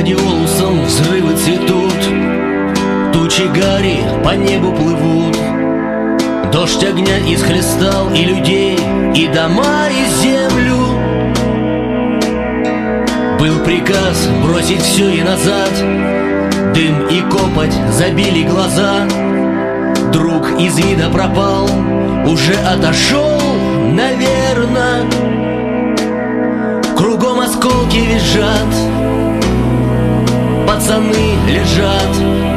гладиолусом взрывы цветут, тучи гари по небу плывут. Дождь огня исхлестал и людей, и дома, и землю. Был приказ бросить все и назад, дым и копоть забили глаза. Друг из вида пропал, уже отошел, наверно. Кругом осколки визжат, пацаны лежат,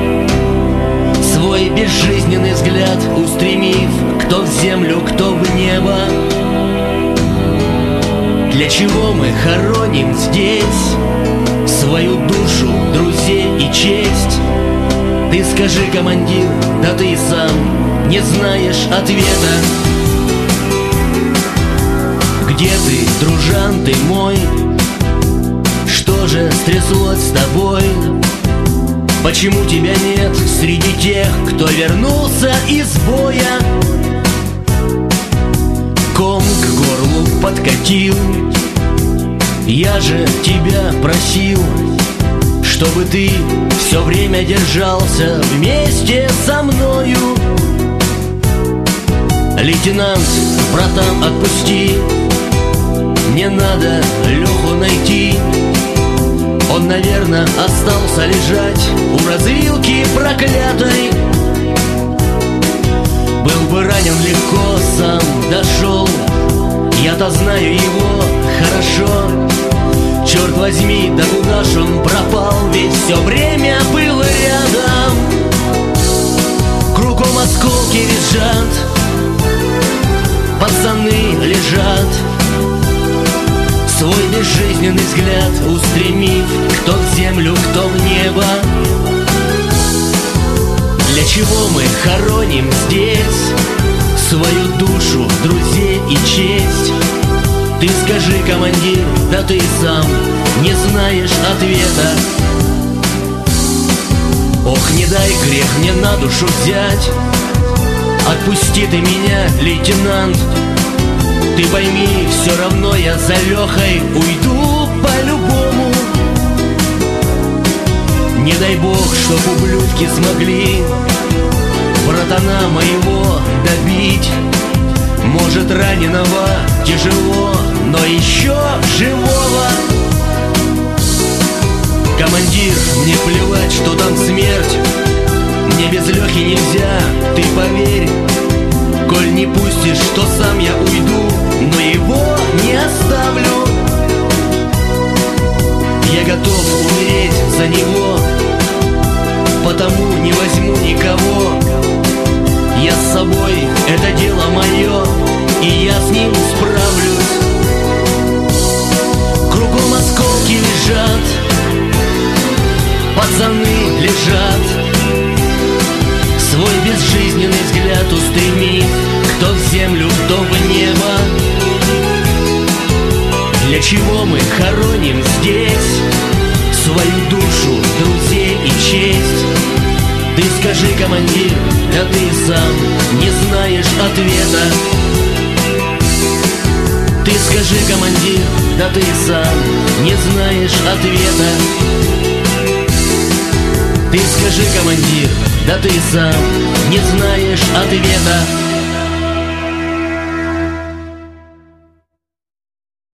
свой безжизненный взгляд устремив, кто в землю, кто в небо. Для чего мы хороним здесь свою душу, друзей и честь? Ты скажи, командир, да ты и сам не знаешь ответа. Где ты, дружан ты мой? Что же стряслось с тобой? Почему тебя нет среди тех, кто вернулся из боя? Ком к горлу подкатил, я же тебя просил, чтобы ты все время держался вместе со мною. Лейтенант, братан, отпусти, не надо Леху найти. Он, наверное, остался лежать у развилки проклятой. Был бы ранен легко, сам дошел, я-то знаю его хорошо. Черт возьми, да куда ж он пропал, ведь все время был рядом. Кругом осколки визжат, пацаны лежат, свой безжизненный взгляд устремив, кто в землю, кто в небо. Для чего мы хороним здесь свою душу, друзей и честь? Ты скажи, командир, да ты и сам не знаешь ответа. Ох, не дай грех мне на душу взять, отпусти ты меня, лейтенант. Ты пойми, все равно я за Лехой уйду по-любому. Не дай бог, чтоб ублюдки смогли братана моего добить. Может, раненого тяжело, но еще живого. Командир, мне плевать, что там смерть, мне без Лехи нельзя, ты поверь. Коль не пустишь, то сам я уйду, но его не оставлю. Я готов умереть за него, потому не возьму никого. Я с собой, это дело мое, и я с ним справлюсь. Кругом осколки лежат, пацаны лежат, свой безжизненный взгляд устремив, кто в землю, кто в небо. Для чего мы хороним здесь свою душу, друзей и честь? Ты скажи, командир, да ты и сам не знаешь ответа. Ты скажи, командир, да ты и сам не знаешь ответа. Ты скажи, командир, да ты и сам не знаешь ответа.